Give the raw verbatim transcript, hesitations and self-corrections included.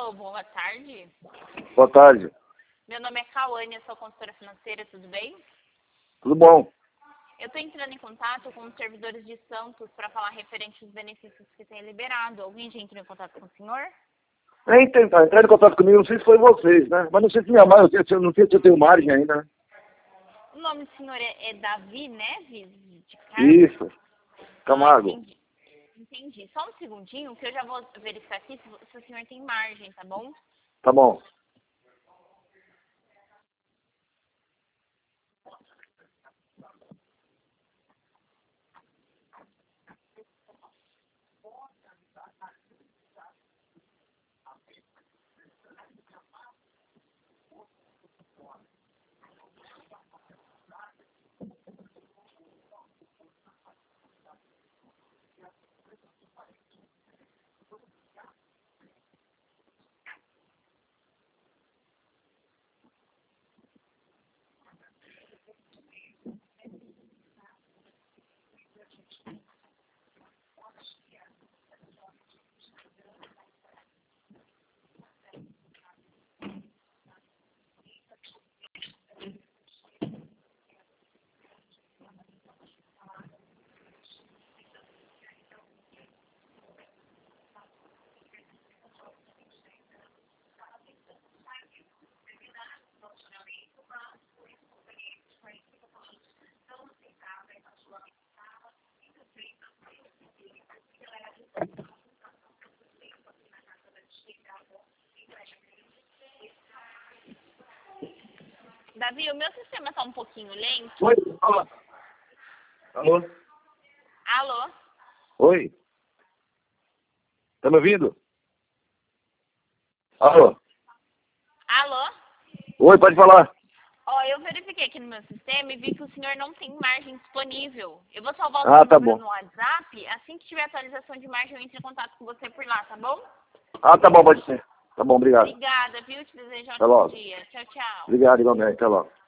Alô, boa tarde. Boa tarde. Meu nome é Cauane, eu sou consultora financeira, tudo bem? Tudo bom? Eu estou entrando em contato com os servidores de Santos para falar referente aos benefícios que tem liberado. Alguém já entrou em contato com o senhor? Nem tentar entrar em contato comigo, não sei se foi vocês, né? Mas não sei se minha margem, eu não sei se eu tenho margem ainda, né? O nome do senhor é, é Davi Neves de Carlos? Isso. Ah, Camargo. entendi. Entendi. Só um segundinho que eu já vou verificar aqui se, se o senhor tem margem, tá bom? Tá bom. Davi, o meu sistema está um pouquinho lento. Oi, fala. Alô? Alô? Oi? Tá me ouvindo? Alô? Alô? Oi, pode falar. Ó, eu verifiquei aqui no meu sistema e vi que o senhor não tem margem disponível. Eu vou salvar o Ah, seu tá número bom. no WhatsApp. Assim que tiver atualização de margem, eu entro em contato com você por lá, tá bom? Ah, tá bom, pode ser. Tá bom, obrigado. Obrigada, viu? Te desejo um Até ótimo logo. dia. Tchau, tchau. Obrigado, igualmente. Até logo.